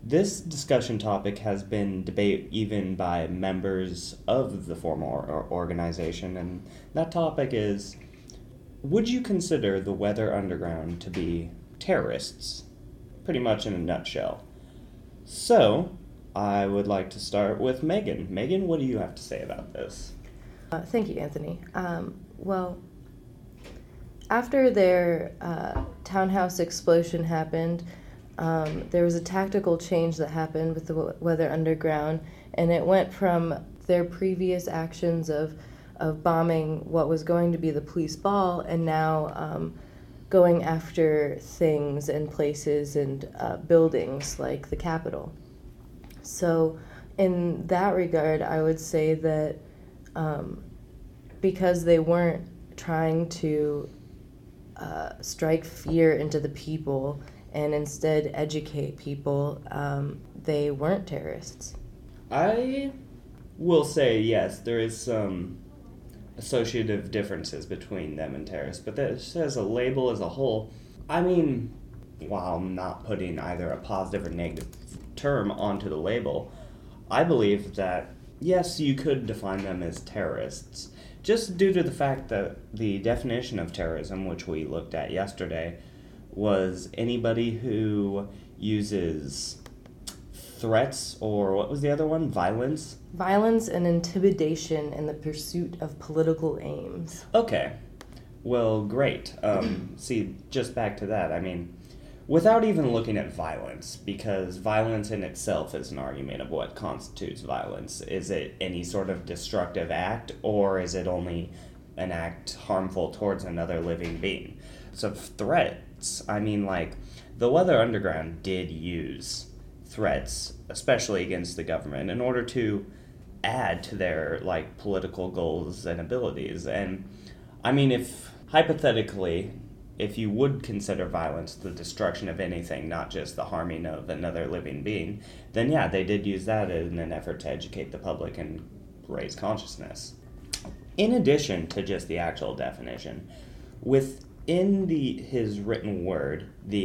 This discussion topic has been debated even by members of the formal organization, and that topic is, would you consider the Weather Underground to be terrorists? Pretty much in a nutshell. So, I would like to start with Megan. Megan, what do you have to say about this? Thank you, Anthony. Well, after their townhouse explosion happened, there was a tactical change that happened with the Weather Underground, and it went from their previous actions of bombing what was going to be the police ball, and now going after things and places and buildings like the Capitol. So in that regard, I would say that because they weren't trying to strike fear into the people and instead educate people, they weren't terrorists. I will say yes, there is some associative differences between them and terrorists, but this as a label as a whole, I mean, while not putting either a positive or negative term onto the label, I believe that yes, you could define them as terrorists, just due to the fact that the definition of terrorism, which we looked at yesterday, was anybody who uses threats, or what was the other one? Violence? Violence and intimidation in the pursuit of political aims. Okay. Well, great. See, just back to that, I mean, without even looking at violence, because violence in itself is an argument of what constitutes violence. Is it any sort of destructive act, or is it only an act harmful towards another living being? So threats, I mean, like, the Weather Underground did use threats, especially against the government, in order to add to their, like, political goals and abilities. And, I mean, if, hypothetically, if you would consider violence the destruction of anything, not just the harming of another living being, then yeah, they did use that in an effort to educate the public and raise consciousness. In addition to just the actual definition, within his written word,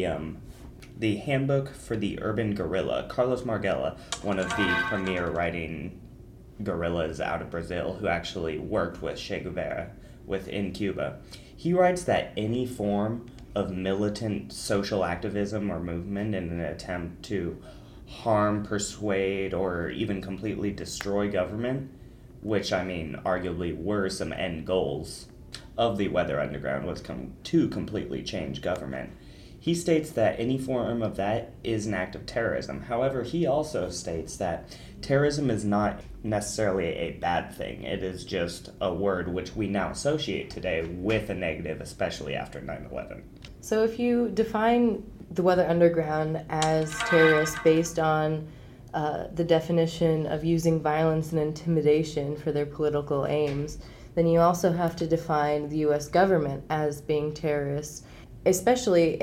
the Handbook for the Urban Guerrilla, Carlos Margella, one of the premier writing guerrillas out of Brazil who actually worked with Che Guevara within Cuba, he writes that any form of militant social activism or movement in an attempt to harm, persuade, or even completely destroy government, which, I mean, arguably were some end goals of the Weather Underground, was to completely change government. He states that any form of that is an act of terrorism. However, he also states that terrorism is not necessarily a bad thing. It is just a word which we now associate today with a negative, especially after 9/11. So if you define the Weather Underground as terrorists based on the definition of using violence and intimidation for their political aims, then you also have to define the U.S. government as being terrorists, especially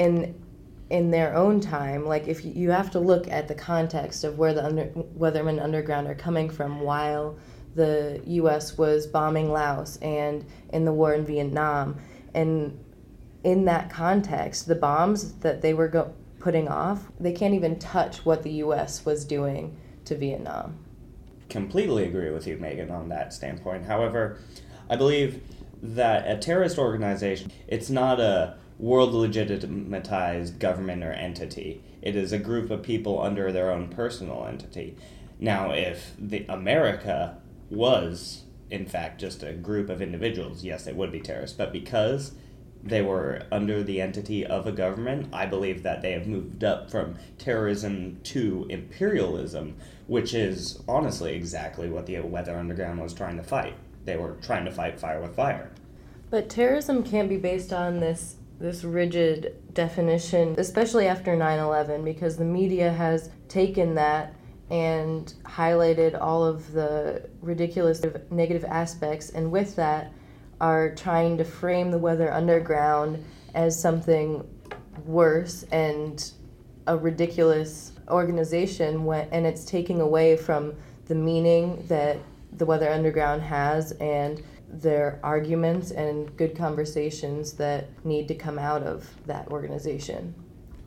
in their own time. Like, if you have to look at the context of where the Weathermen Underground are coming from while the U.S. was bombing Laos and in the war in Vietnam. And in that context, the bombs that they were putting off, they can't even touch what the U.S. was doing to Vietnam. Completely agree with you, Megan, on that standpoint. However, I believe that a terrorist organization, it's not a world legitimatized government or entity. It is a group of people under their own personal entity. Now, if America was, in fact, just a group of individuals, yes, they would be terrorists. But because they were under the entity of a government, I believe that they have moved up from terrorism to imperialism, which is honestly exactly what the Weather Underground was trying to fight. They were trying to fight fire with fire. But terrorism can't be based on this rigid definition, especially after 9/11, because the media has taken that and highlighted all of the ridiculous negative aspects, and with that are trying to frame the Weather Underground as something worse and a ridiculous organization, and it's taking away from the meaning that the Weather Underground has and their arguments and good conversations that need to come out of that organization.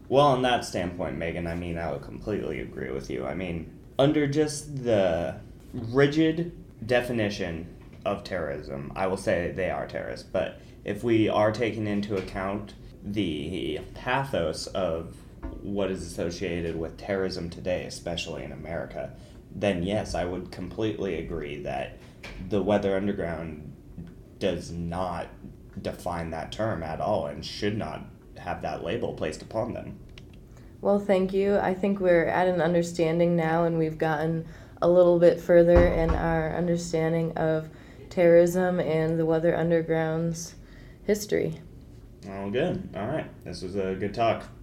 Well, on that standpoint, Megan, I mean, I would completely agree with you. I mean, under just the rigid definition of terrorism, I will say they are terrorists. But if we are taking into account the pathos of what is associated with terrorism today, especially in America, then yes, I would completely agree that the Weather Underground does not define that term at all and should not have that label placed upon them. Well, thank you. I think we're at an understanding now, and we've gotten a little bit further in our understanding of terrorism and the Weather Underground's history. Oh, good. All right. This was a good talk.